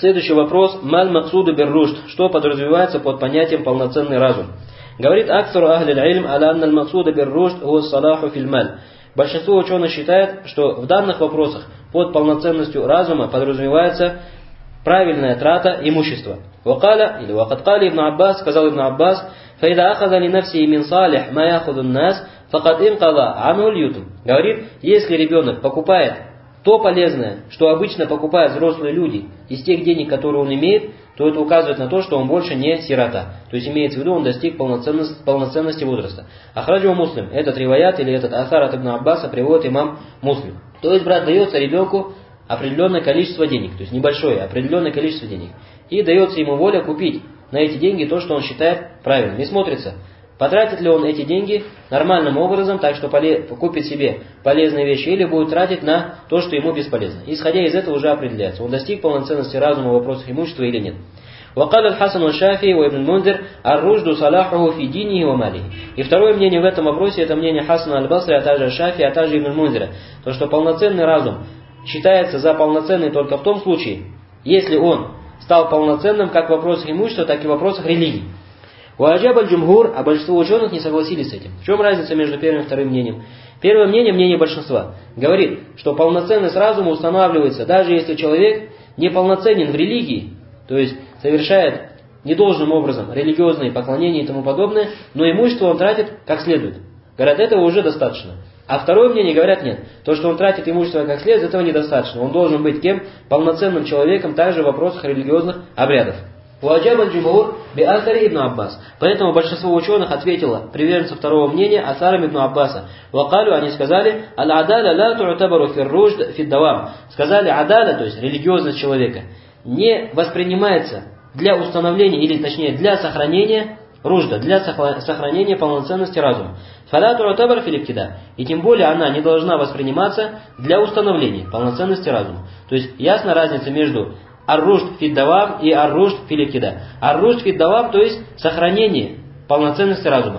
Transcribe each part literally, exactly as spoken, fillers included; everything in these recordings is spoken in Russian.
Следующий вопрос. Маль максуду бир рушд. Что подразумевается под понятием полноценный разум? Говорит аксару ахлиль ильм аля анна аль максуда бир рушд хуа салаху фил маль. Большинство ученых считает, что в данных вопросах под полноценностью разума подразумевается правильная трата имущества. Вакаля или вакаткали ибн Аббас, сказал ибн Аббас, фаида ахаза ли нафси мин салих ма яхудун нас, факад инкала анул ютум. Говорит, если ребенок покупает то полезное, что обычно покупают взрослые люди из тех денег, которые он имеет, то это указывает на то, что он больше не сирота. То есть имеется в виду, он достиг полноценности, полноценности возраста. Ахраджу муслим. Этот риваят или этот асар от ибн Аббаса приводит имам Муслим. То есть, брат, дается ребенку определенное количество денег, то есть небольшое, определенное количество денег. И дается ему воля купить на эти деньги то, что он считает правильным. И смотрится, потратит ли он эти деньги нормальным образом, так что купит себе полезные вещи, или будет тратить на то, что ему бесполезно. Исходя из этого уже определяется, он достиг полноценности разума в вопросах имущества или нет. وقال الحسن والشافعي وابن المنذر الرشد صلاحه في دينه وماله. И второе мнение в этом вопросе, это мнение Хасана аль-Басри, а также Шафи, а также Ибн Мунзира. То, что полноценный разум считается за полноценный только в том случае, если он стал полноценным как в вопросах имущества, так и в вопросах религии. Уаджаб аль-джумхур, а большинство ученых не согласились с этим. В чем разница между первым и вторым мнением? Первое мнение, мнение большинства, говорит, что полноценность разума устанавливается, даже если человек неполноценен в религии, то есть совершает недолжным образом религиозные поклонения и тому подобное, но имущество он тратит как следует. Говорят, этого уже достаточно. А второе мнение говорят, нет. То, что он тратит имущество как следует, этого недостаточно. Он должен быть кем? Полноценным человеком, также в вопросах религиозных обрядов. Уаджаб аль-джумхур би асари ибн Аббас. Поэтому большинство ученых ответило приверженцам второго мнения асарам ибн Аббаса. Вакалю, они сказали, аль-адаля ла ту'табару фир рушд фид давам. Сказали, адаля, то есть религиозность человека, не воспринимается для установления, или точнее для сохранения ружда, для сохранения полноценности разума. Фала ту'табар фил ибтида. И тем более она не должна восприниматься для установления полноценности разума. То есть ясна разница между ар-рушд фид давам и ар-рушд фил ибтида. Ар-рушд фид давам, то есть сохранение полноценности разума.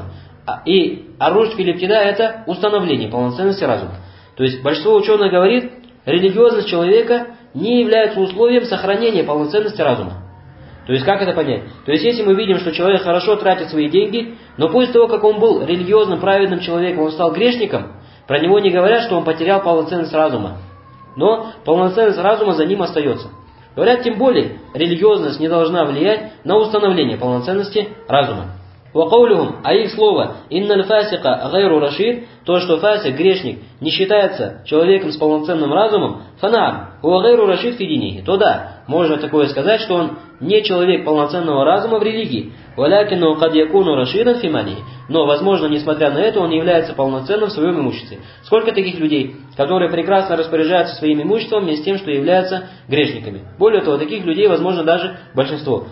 И ар-рушд фил ибтида это установление полноценности разума. То есть большинство ученых говорит, религиозность человека не является условием сохранения полноценности разума. То есть как это понять? То есть если мы видим, что человек хорошо тратит свои деньги, но после того, как он был религиозным, праведным человеком, он стал грешником, про него не говорят, что он потерял полноценность разума. Но полноценность разума за ним остается. Говорят, тем более, религиозность не должна влиять на установление полноценности разума. Вакаулюхум, а их слово «инналь фасика гайру рашид», то, что фасик, грешник, не считается человеком с полноценным разумом, фанаар, уа гайру рашид фидинихи, то да, можно такое сказать, что он не человек полноценного разума в религии, валякину кад якуну рашидан фимани, но, возможно, несмотря на это, он является полноценным в своем имуществе. Сколько таких людей, которые прекрасно распоряжаются своим имуществом, вместе с тем, что являются грешниками. Более того, таких людей, возможно, даже большинство.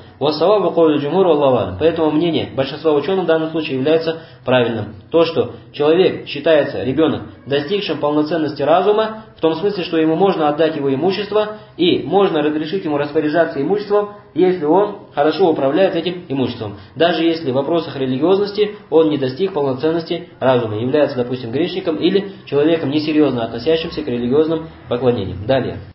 Поэтому мнение большинства ученых в данном случае является правильным. То, что человек считается, ребенок, достигшим полноценности разума, в том смысле, что ему можно отдать его имущество и можно разрешить ему распоряжаться имуществом, если он хорошо управляет этим имуществом. Даже если в вопросах религиозности он не достиг полноценности разума, является, допустим, грешником или человеком несерьезно относящимся к религиозным поклонениям. Далее.